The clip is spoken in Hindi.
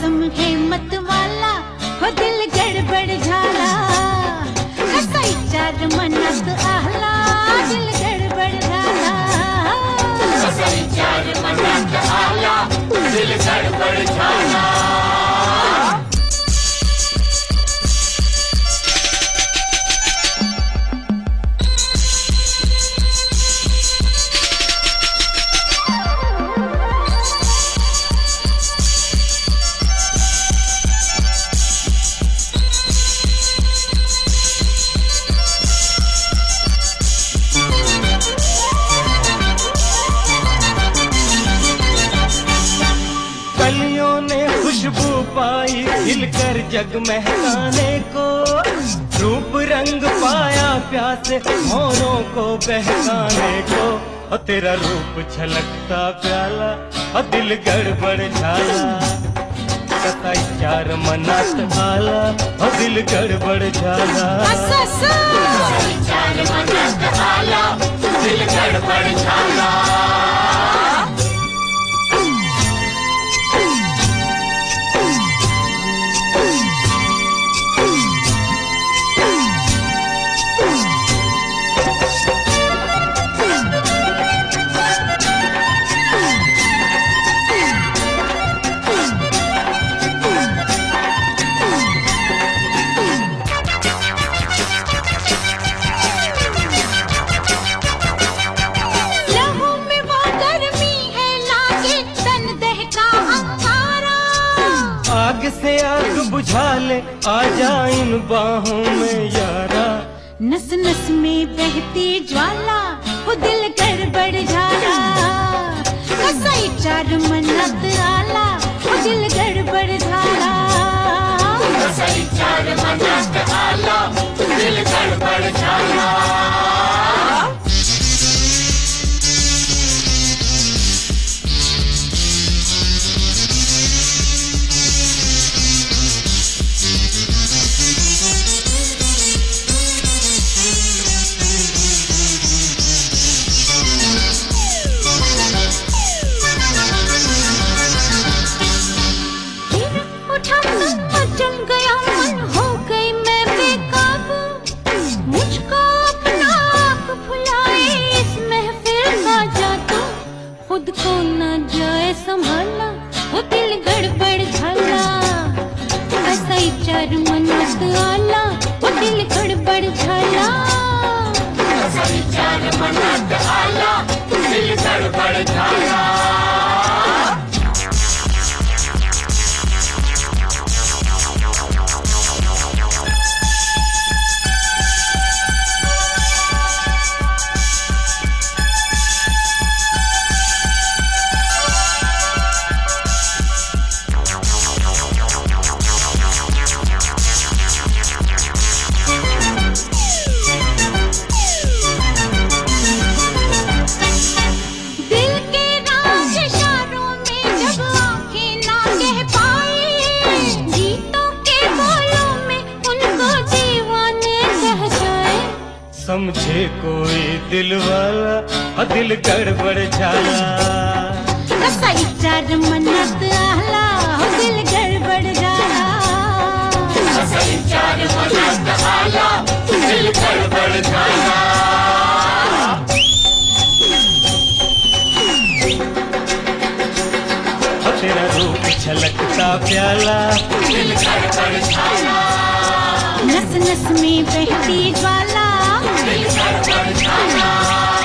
मौसम है मत वाला, हो दिल गड़बड़ झाला। कसाई चार मनत आहला, दिल गड़बड़ झाला। कसाई चार मनत आहला, दिल गड़बड़ झाला। कलियों ने खुशबू पाई खिलकर जग महकाने को, रूप रंग पाया प्यासे मोरों को बहकाने को। और तेरा रूप छलकता प्याला, और दिल गड़बड़ झाला। कसाई चार मनत आला, और दिल गड़बड़ झाला। कसाई चार मनत आला, दिल गड़बड़ झाला। आग से आग बुझा ले, आ जा इन बाहों में यारा। नस नस में बहती ज्वाला, वो दिल गड़बड़ झाला। कसाई चार मनत आला, वो दिल गड़बड़ झाला। कसाई चार मनत आला, दिल गड़बड़ झाला। खुद को न जाए संभालना, वो दिल गड़बड़ झाला। कसाई चार मनत आला, वो दिल गड़बड़ झाला। कसाई चार मनत आला, दिल गड़बड़ झाला। समझे कोई दिल वाला, और दिल गड़बड़ झाला। कसाई चार मनत आला, वो दिल गड़बड़ झाला। कसाई चार मनत आला, दिल गड़बड़ झाला। और तेरा रूप छलकता प्याला, दिल गड़बड़ झाला। नस नस में बहती ज्वाला, दिल गड़बड़ झाला।